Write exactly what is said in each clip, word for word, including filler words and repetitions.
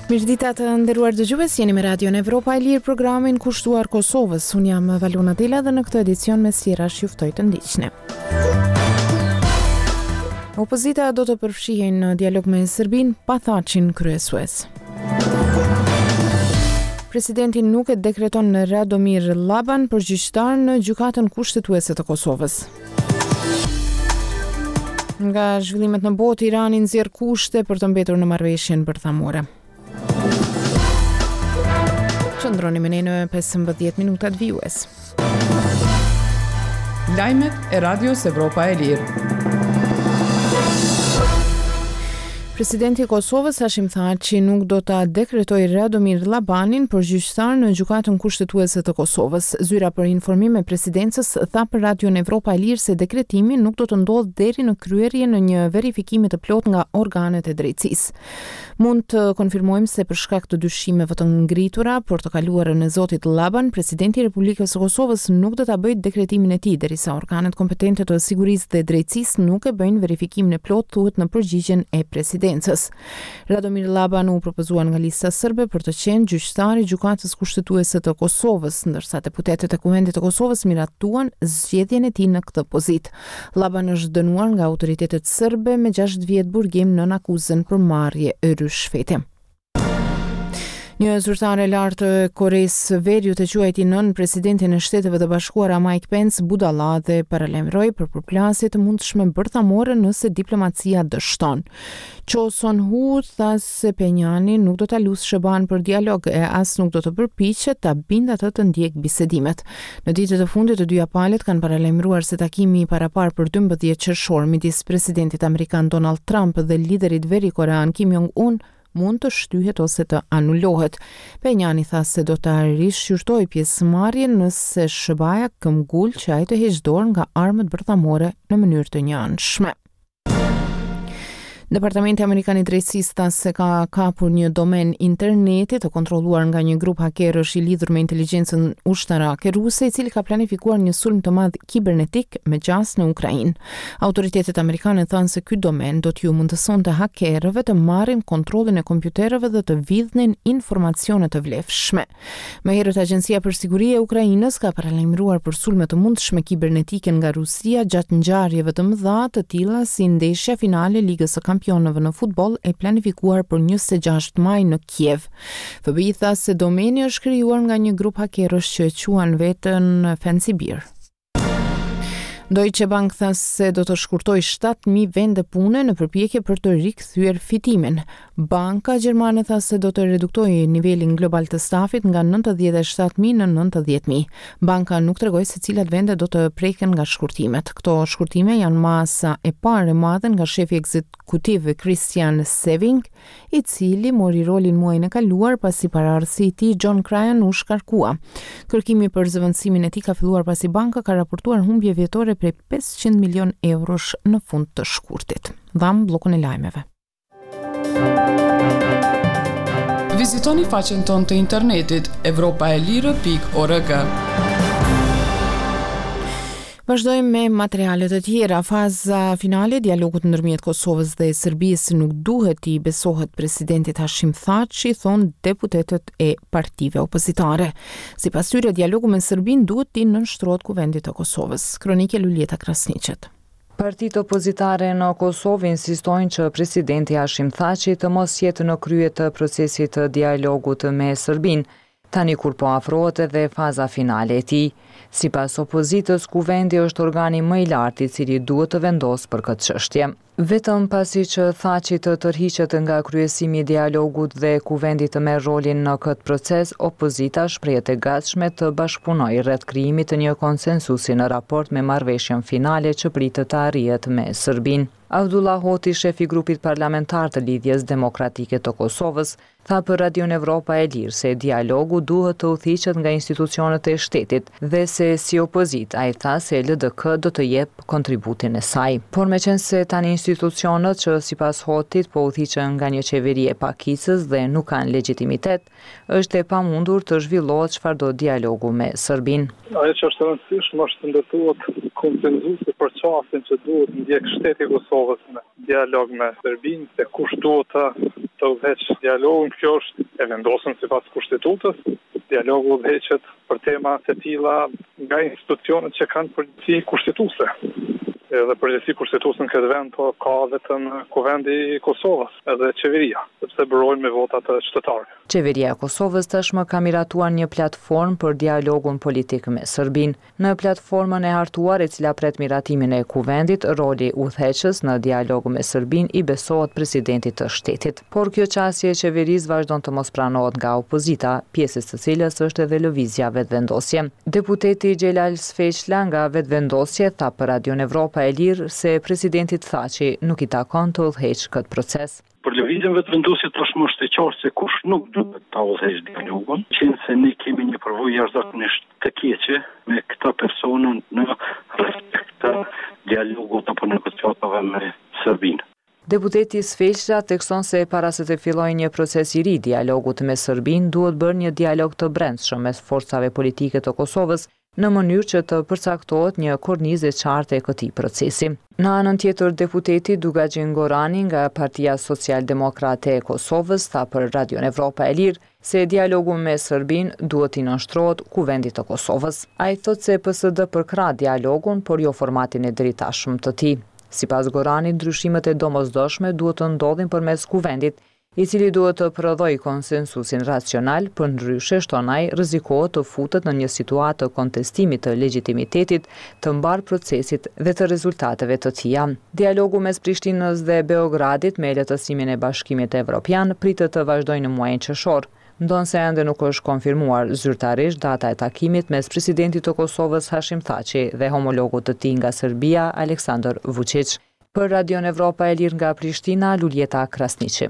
Mirëdita të nderuar dëgjues, jeni me Radion Evropa e Lirë, programin kushtuar Kosovës. Unë jam Valona Dela dhe në këtë edicion me Sirash juftoj të ndiqni. Opozita do të përfshihen në dialog me Serbinë pa Thaçin kryesues. Presidenti nuk e dekreton në Radomir Llaban përgjigjetar në gjykatën kushtetuese të Kosovës. Nga zhvillimet në botë, Irani nxjerr kushte për të mbetur në marrëveshjen bërthamore. Qëndroni me ne në pesëmbëdhjetë minutat vijues. Lajmet e Radios Evropa e Lirë. Presidenti i Kosovës Hashim Thaçi nuk do ta dekretoj Radomir Llabanin përgjigjetar në gjykatën kushtetuese të Kosovës. Zyra për informim e presidencës tha për Radion Evropa e Lirë se dekretimi nuk do të ndodhë deri në kryerje në një verifikimi të plot nga organet e drejtësisë. Mund të konfirmojmë se për shkak të dyshimeve të ngritura për të kaluarën e zotit Llaban, presidenti i Republikës së Kosovës nuk do ta bëjë dekretimin e tij derisa organet kompetente të sigurisë dhe drejtësisë nuk e bëjnë verifikimin e plot, thuhet në përgjigjen e presidencës. Radomir Llaban u propozuan nga lista serbe për të qenë gjyqtar i gjykatës kushtetuese të Kosovës, ndërsa deputetët e Kuvendit të Kosovës miratuan zgjedhjen e tij në këtë pozitë. Llaban është dënuar nga autoritetet serbe me gjashtë vjet burgim nën akuzën për marrje rishfete. Një zyrtare lartë e Koreas së Veriut e quajti nën presidentin e Shteteve të Bashkuara Mike Pence budalla dhe paralajmëroi për përplasje të mundshme bërthamore nëse diplomacia dështon. Cho Son-hu tha se Penjani nuk do ta lusë Sheban për dialog e as nuk do të përpiqet ta bindë atë të ndjek bisedimet. Në ditët e fundit të dyja palët kanë paralajmëruar se takimi i parapar për dymbëdhjetë qershor midis presidentit amerikan Donald Trump dhe liderit verikorean Kim Jong-un mund të shtyhet ose të anulohet. Penjani tha se do të rishqyrtoj pjesëmarrjen nëse Shëbaja këmbgul që ai të heqë dorë nga armët bërthamore në mënyrë të njëanshme. Departamenti Amerikan i Drejtësisë tha se ka kapur një domen interneti të kontrolluar nga një grup hakerësh i lidhur me inteligjencën ushtarake ruse, i cili ka planifikuar një sulm të madh kibernetik me gjas në Ukrainë. Autoritetet amerikane thanë se ky domen do t'ju mundësonte hakerëve të marrin kontrollin e kompjuterëve dhe të vidhnin informacione të vlefshme. Më herët Agjencia për Siguri e Ukrainës ka paralajmëruar për sulme të mundshme kibernetike nga Rusia gjatë ngjarjeve të mëdha të tilla si ndeshja finale e Ligës së Kampionëve në futboll e planifikuar për njëzet e gjashtë maj në Kiev. F B I tha se domeni është krijuar nga një grup hakerësh që e quan veten Fancy Bear. Deutsche Bank tha se do të shkurtoj shtatë mijë vende pune në përpjekje për të rikthyer fitimin. Banka gjermane tha se do të reduktojë nivelin global të stafit nga nëntëdhjetë e shtatë mijë në nëntëdhjetë mijë. Banka nuk tregoi se cilat vende do të preken nga shkurtimet. Këto shkurtime janë masa e parë e madhe nga shefi ekzekutiv Christian Sewing, i cili mori rolin muajin e kaluar pasi paraardhësi i tij John Cryan u shkarkua. Kërkimi për zëvendësimin e tij ka filluar pasi banka ka raportuar humbje vjetore prej pesëqind milion eurosh në fund të shkurtit. Dham bllokun e lajmeve. Vizitoni faqen tonë të internetit evropaelire pikë org. Vazhdojmë me materialet e tjera. Faza finale e dialogut ndërmjet Kosovës dhe Serbisë nuk duhet i besohet presidentit Hashim Thaçi, thon deputetët e partive opozitare. Sipas tyre, dialogu me Serbinë duhet të nënshtrohet kuvendit të Kosovës. Kronike Luljeta Krasniqet. Partitë opozitare në Kosovë insistojnë që presidenti Hashim Thaçi të mos jetë në krye të procesit të dialogut me Serbinë, tani kur po afrohet edhe faza finale e tij. Sipas opozitës, kuvendi është organi më i lartë i cili duhet të vendosë për këtë çështje. Vetëm pasi që Thaçi të tërhiqet nga kryesimi i dialogut dhe kuvendi të merr rolin në këtë proces, opozita shprehet e gatshme të bashkëpunojë rreth krijimit të një konsensusi në raport me marrëveshjen finale që pritet të arrihet me Serbinë. Abdullah Hoti, shefi grupit parlamentar të Lidhjes Demokratike të Kosovës, tha për Radion Evropa e Lirë se dialogu duhet të udhëhiqet nga institucionet e shtetit dhe se si opozit ai tha se L D K do të jep kontributin e saj. Por meqense tani institucionet që sipas Hotit po udhëhiqen nga një qeveri e pakicës dhe nuk kanë legjitimitet, është e pamundur të zhvillohet çfarëdo dialogu me Serbinë. Ajo që është e rëndësishme është të ndërtohet konsenzusi për çastin që duhet ndjek shteti i Kosovës në dialog me Serbinë, se kush duhet të, të udhëheq dialogun, kjo është e vendosur sipas kushtetutës. Dialogu udhëheqet për tema të tilla nga institucionet që kanë përgjegjësi kushtetuese. Edhe përgjegjësi kushtetuese në këtë vend po ka vetëm Kuvendi i Kosovës, edhe qeveria, sepse bërojnë me votat të qytetarëve. Qeveria e Kosovës tashmë ka miratuar një platformë për dialogun politik me Serbinë. Në platformën e hartuar, e cila pret miratimin e Kuvendit, roli udhëheqës në dialog me Serbinë i besohet presidentit të shtetit. Por kjo qasje e qeverisë vazhdon të mos pranohet nga opozita, pjesës së cilës është edhe lëvizja Vetvendosje. Deputeti Xhelal Sfeqla nga Vetvendosje tha për Radion Evropa e Lirë se presidenti Thaçi nuk i takon të udhëheqë këtë proces. Për lëvizjen Vetvendosje tashmë është e qartë se kush nuk duhet ta udhëheqë dialogun, qenë se ne kemi një përvojë jashtëzakonisht të keqe me këta persona në respekt të dialogut apo negociatave me Serbinë. Deputeti Sfeqla thekson se para se të fillojë një proces i ri dialogut me Serbinë, duhet bërë një dialog të brendshëm mes forcave politike të Kosovës, në mënyrë që të përcaktohet një kornizë e qartë e këtij procesi. Në anën tjetër, deputeti Dugaxhin Gorani nga Partia Social-Demokrate e Kosovës tha për Radion Evropa e Lirë se dialogu me Serbinë duhet i nënshtrohet Kuvendit të Kosovës. Ai thotë se P S D përkrah dialogun, por jo formatin e drejtashëm të tij. Sipas Goranit, ndryshimet e domosdoshme duhet të ndodhin përmes Kuvendit, i cili duhet të prodhojë konsensusin racional, përndryshe shton ai rrezikohet të futet në një situatë të kontestimit të legjitimitetit të mbar procesit dhe të rezultateve të tija. Dialogu mes Prishtinës dhe Beogradit me lehtësimin e Bashkimit Evropian pritet të vazhdojë në muajin qershor, ndonse ende nuk është konfirmuar zyrtarisht data e takimit mes presidentit të Kosovës Hashim Thaçi dhe homologut të tij nga Serbia Aleksandar Vučić. Për Radion Evropa e Lirë nga Prishtina, Luljeta Krasniqi.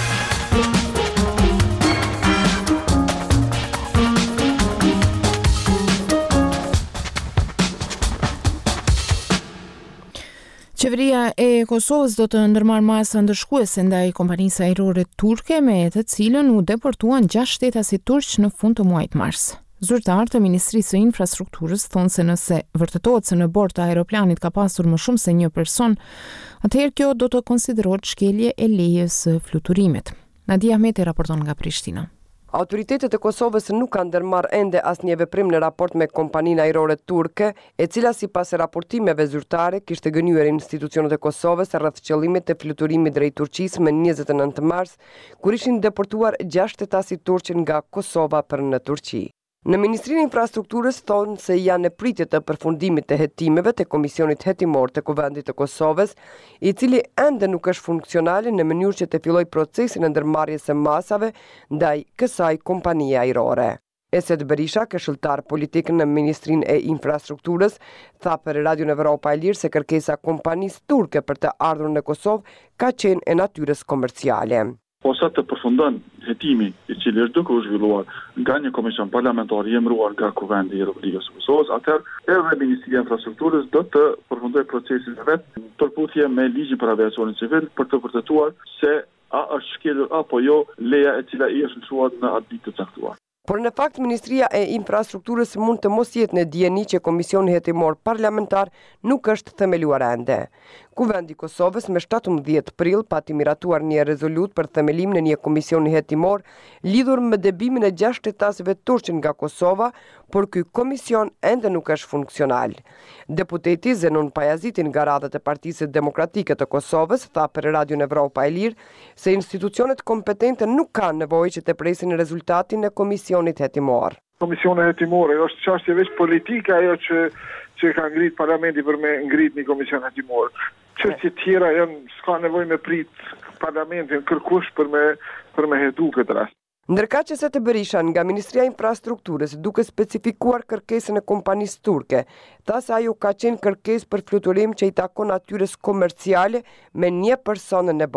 Qeveria e Kosovës do të ndërmarrë masa ndërshkuese ndaj kompanisë ajrore turke me të cilën u deportuan gjashtë shtetasit turq në fund të muajit mars. Zyrtarë të Ministrisë së Infrastrukturës thonë se nëse vërtetohet se në bord të aeroplanit ka pasur më shumë se një person, atëherë kjo do të konsiderohet shkelje e lejes së fluturimit. Nadia Ahmeti raporton nga Prishtina. Autoritetet e Kosovës nuk kanë ndërmarrë ende asnjë veprim në raport me kompaninë ajrore turke, e cila sipas raportimeve zyrtare kishte gënyer institucionet e Kosovës rreth qëllimit të fluturimit drejt Turqisë më njëzet e nëntë mars, kur ishin deportuar gjashtë shtetasit turq nga Kosova për në Turqi. Në Ministrinë e Infrastrukturës thonë se janë në pritje të përfundimit të hetimeve të Komisionit Hetimor të Kuvendit të Kosovës, i cili ende nuk është funksional në mënyrë që të fillojë procesin e ndërmarrjes së masave ndaj kësaj kompanie ajrore. Esed Berisha, këshilltar politik në Ministrinë e Infrastrukturës, tha për Radion Evropa e Lirë se kërkesa kompanisë turke për të ardhur në Kosovë ka qenë e natyrës komerciale. Posa të përfundon hetimi i cili është duke u zhvilluar nga një komision parlamentar i emëruar nga Kuvendi i Republikës së Kosovës, atëherë edhe Ministria e Infrastrukturës do të përfundojë procesin e vet në përputhje me ligjin për aviacionin civil për të vërtetuar se a është shkelur apo jo leja e cila i është lëshuar në atë ditë të caktuar. Por në fakt Ministria e Infrastrukturës mund të mos jetë në dieni që Komisioni Hetimor Parlamentar nuk është themeluar ende. Kuvendi i Kosovës me shtatëmbëdhjetë prill pati miratuar një rezolut për themelimin e një komisioni hetimor lidhur me debimin e gjashtë shtetasëve turq nga Kosova, por ky komision ende nuk është funksional. Deputeti Zenon Pajaziti nga radhët e Partisë Demokratike të Kosovës tha për Radion Evropa e Lirë se institucionet kompetente nuk kanë nevojë që të presin rezultatin e komisionit hetimor. Komisioni hetimor është çështje veç politike, ajo që që ka ngrit parlamenti për me ngrit një komision hetimor. Çështje tjera janë s'ka nevojë me prit parlamentin kërkush për me për me hetu këtë rast. Ndërka që Sete Berisha nga Ministria e Infrastrukturës duke specifikuar kërkesën e kompanisë turke, tha se ajo ka qenë kërkesë për fluturim që i takon natyrës komerciale me një personën e bord.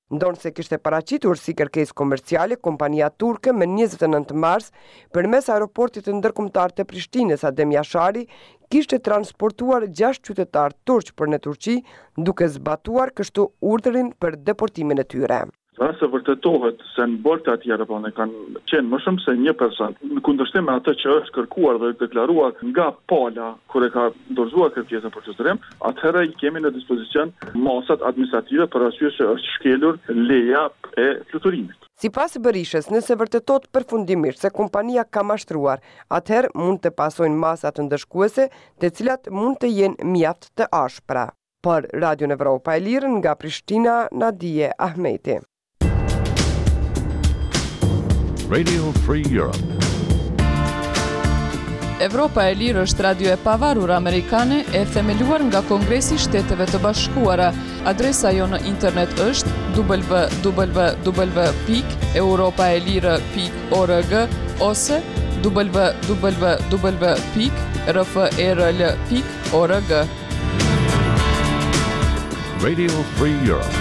Ndonë se kishte paraqitur si kërkesë komerciale kompania turke me njëzet e nëntë mars përmes aeroportit të ndërkombëtar të Prishtinës Adem Jashari kishte transportuar gjashtë qytetarë turq për në Turqi, duke zbatuar kështu urdhrin për deportimin e tyre. Nëse vërtetohet se në bërë të atjera po ne kanë qenë më shumë se një person, në kundërshtim me atë që është kërkuar dhe deklaruar nga pala kur e ka dorëzuar kërkesën për qëtërim, atëherë i kemi në dispozicion masat administrative për arsye se është shkelur leja e fluturimit. Sipas Berishës, nëse vërtetot përfundimisht se kompania ka mashtruar, atëherë mund të pasojnë masa të ndëshkuese, të cilat mund të jenë mjaft të ashpra. Për Radio Evropa e Lirë nga Prishtina, Nadije Ahmeti. Radio Free Europe. Evropa e Lirë është radio e pavarur amerikane e themeluar nga Kongresi i Shteteve të Bashkuara. Adresa jo në internet është w w w pikë europaelire pikë org ose w w w pikë r f r l pikë org. Radio Free Europe.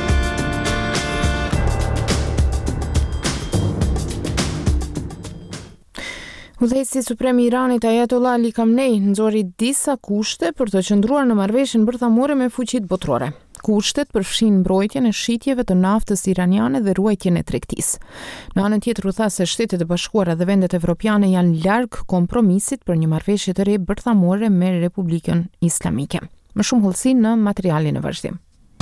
Udhëheqësi suprem i Iranit Ayatollah Ali Khamenei nxori disa kushte për të qëndruar në marrëveshjen bërthamore me fuqitë botërore. Kushtet përfshin mbrojtjen e shitjeve të naftës iraniane dhe ruajtjen e tregtisë. Në anën tjetër u tha se Shtetet e Bashkuara dhe vendet evropiane janë larg kompromisit për një marrëveshje të re bërthamore me Republikën Islamike. Më shumë hollësi në materialin e vazhdim.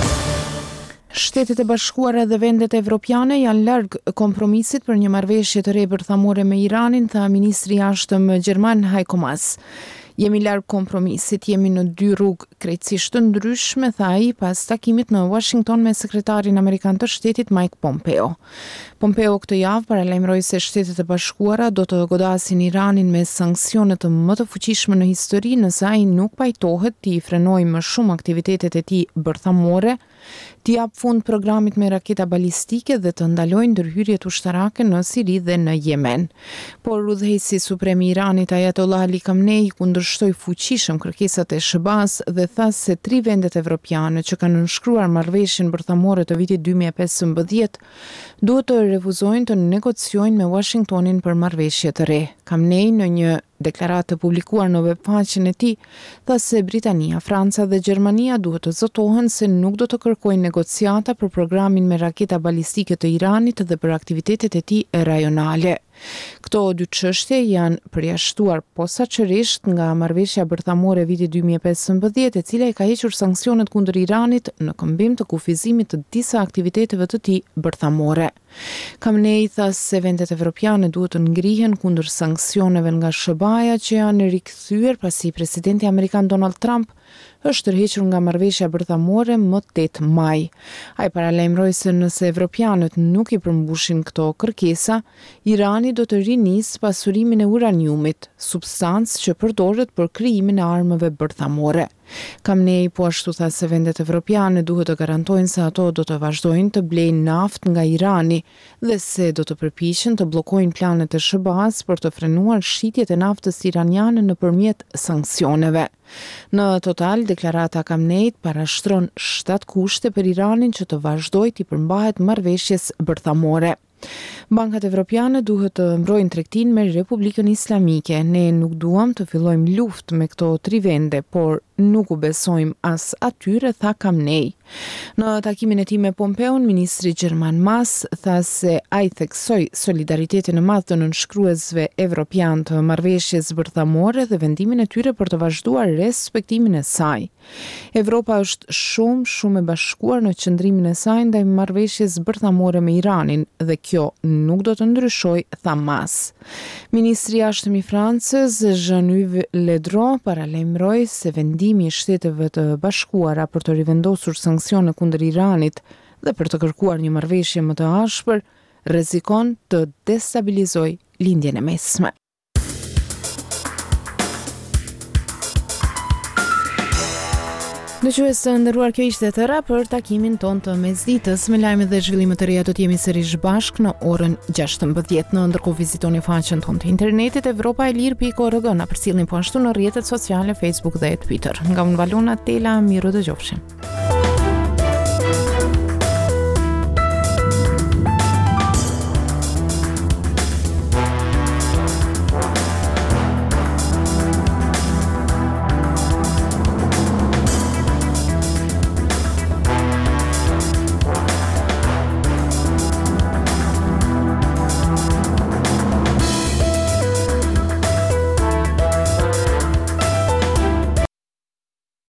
Shtetet e Bashkuara dhe vendet evropiane janë larg kompromisit për një marrëveshje të re bërthamore me Iranin, tha ministri i jashtëm gjerman Heiko Maas. Jemi larg kompromisit, jemi në dy rrugë krejtësisht të ndryshme, tha ai pas takimit në Washington me sekretarin amerikan të shtetit Mike Pompeo. Pompeo këtë javë paralajmëroi se Shtetet e Bashkuara do të godasin Iranin me sanksione të më të fuqishme në histori nëse ai nuk pajtohet të i frenojë më shumë aktivitetet e tij bërthamore, t'i jap fund programit me raketa balistike dhe të ndalojnë ndërhyrjet ushtarake në Siri dhe në Yemen. Por udhëheqësi suprem i Iranit Ayatollah Ali Khamenei kundërshtoi fuqishëm kërkesat e S B A-s dhe tha se tri vendet evropiane që kanë nënshkruar marrëveshjen bërthamore të vitit dy mijë e pesëmbëdhjetë duhet të refuzojnë të negociojnë me Washingtonin për marrëveshje të re. Khamenei në një deklaratë publikuar në webfaqen e tij tha se Britania, Franca dhe Gjermania duhet të zotohen se nuk do të kërkojnë negociata për programin me raketa balistike të Iranit dhe për aktivitetet e tij rajonale. Këto dy çështje janë përjashtuar posaçërisht nga marrëveshja bërthamore viti dy mijë e pesëmbëdhjetë, e cila i ka hequr sanksionet kundër Iranit në këmbim të kufizimit të disa aktiviteteve të tij bërthamore. Khamenei tha se vendet evropiane duhet të ngrihen kundër sanksioneve nga S B A-ja që janë rikthyer pasi presidenti amerikan Donald Trump është tërhequr nga marrëveshja bërthamore më tetë maj. Ai paralajmëroi se nëse evropianët nuk i përmbushin këto kërkesa, Irani do të rinisë pasurimin e uraniumit, substancë që përdoret për krijimin e armëve bërthamore. Khamenei po ashtu tha se vendet evropiane duhet të garantojnë se ato do të vazhdojnë të blejnë naftë nga Irani dhe se do të përpiqen të bllokojnë planet e S B A-s për të frenuar shitjet e naftës iraniane nëpërmjet sanksioneve. Në total, deklarata Khameneit parashtron shtatë kushte për Iranin që të vazhdojë të përmbahet marrëveshjes bërthamore. Bankat evropiane duhet të mbrojnë tregtinë me Republikën Islamike. Ne nuk duam të fillojmë luftë me këto tri vende, por nuk u besojmë as atyre, tha Khamenei. Në takimin e tij me Pompeon, ministri gjerman Maas tha se ai theksoi solidaritetin e madh të nënshkruesve evropian të marrëveshjes bërthamore dhe vendimin e tyre për të vazhduar respektimin e saj. Evropa është shumë, shumë e bashkuar në qëndrimin e saj ndaj marrëveshjes bërthamore me Iranin dhe kjo nuk do të ndryshojë, tha Maas. Ministri i jashtëm i Francës, Jean-Yves Le Drian, paralajmëroi se vendimi i Shteteve të Bashkuara për të rivendosur sanksione kundër Iranit dhe për të kërkuar një marrëveshje më të ashpër rrezikon të destabilizojë lindjen e mesme. Dëgjues të nderuar, kjo ishte tëra për takimin ton të mesditës. Me lajme dhe zhvillime të reja do të jemi sërish bashk në orën gjashtëmbëdhjetë. Në ndërkohë vizitoni faqen tonë të internetit evropa e lirë pikë org, na përcjellni po ashtu në rrjetet sociale Facebook dhe Twitter. Nga unë Valona Tela, miru dëgjofshim.